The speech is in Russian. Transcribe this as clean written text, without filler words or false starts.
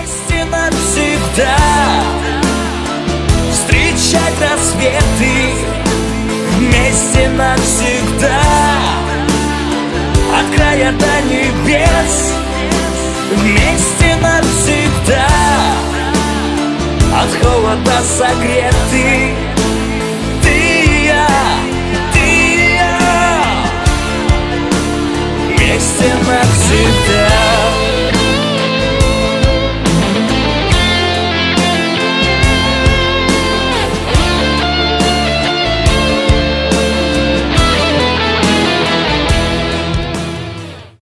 Вместе навсегда встречать рассветы, вместе навсегда от края до небес, вместе навсегда от холода согреты.